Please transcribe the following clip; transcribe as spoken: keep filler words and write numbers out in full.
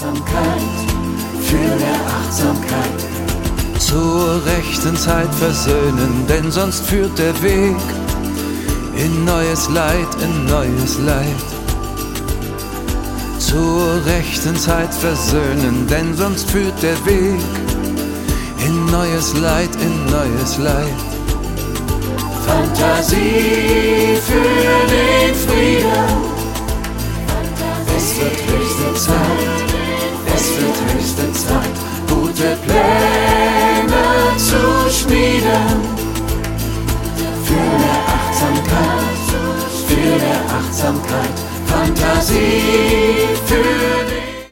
Achtsamkeit, für mehr Achtsamkeit. Zur rechten Zeit versöhnen, denn sonst führt der Weg in neues Leid, in neues Leid. Zur rechten Zeit versöhnen, denn sonst führt der Weg in neues Leid, in neues Leid. Fantasie für den Frieden. Es wird höchste Zeit, es wird höchste Zeit, gute Pläne zu schmieden. Für mehr Achtsamkeit, für mehr Achtsamkeit, Fantasie für den